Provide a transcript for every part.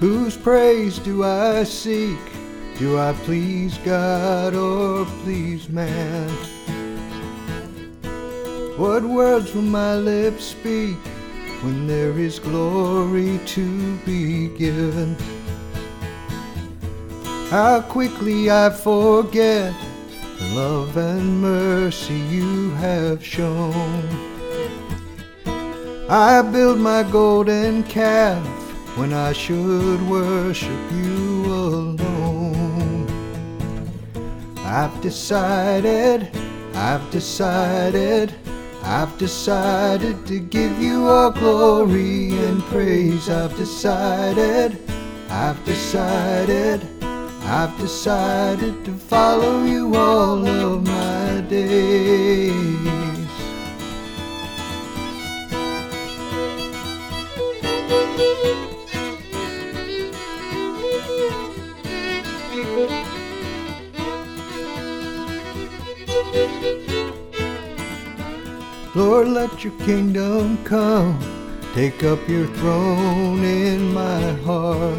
Whose praise do I seek? Do I please God or please man? What words will my lips speak when there is glory to be given? How quickly I forget the love and mercy you have shown. I build my golden calf when I should worship you alone. I've decided to give you all glory and praise. I've decided to follow you all of my days. Lord, let your kingdom come. Take up your throne in my heart.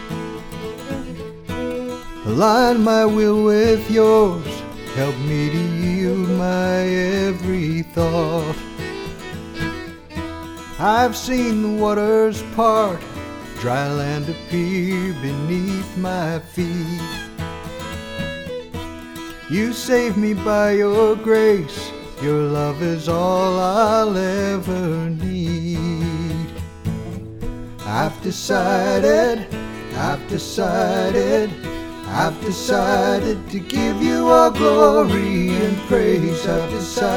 Align my will with yours. Help me to yield my every thought. I've seen the waters part, dry land appear beneath my feet. You saved me by your grace. Your love is all I'll ever need. I've decided to give you all glory and praise. I've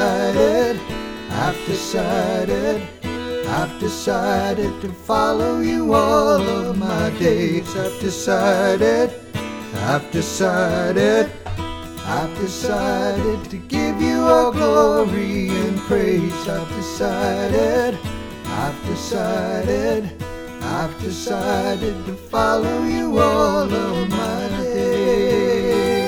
decided to follow you all of my days. I've decided to give you all glory and praise. I've decided to follow you all of my days.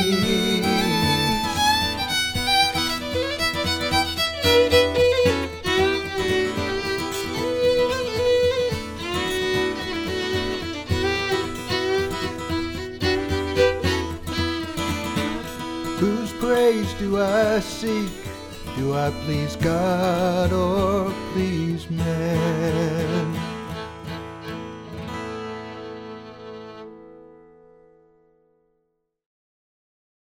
Whose praise do I seek? Do I please God or please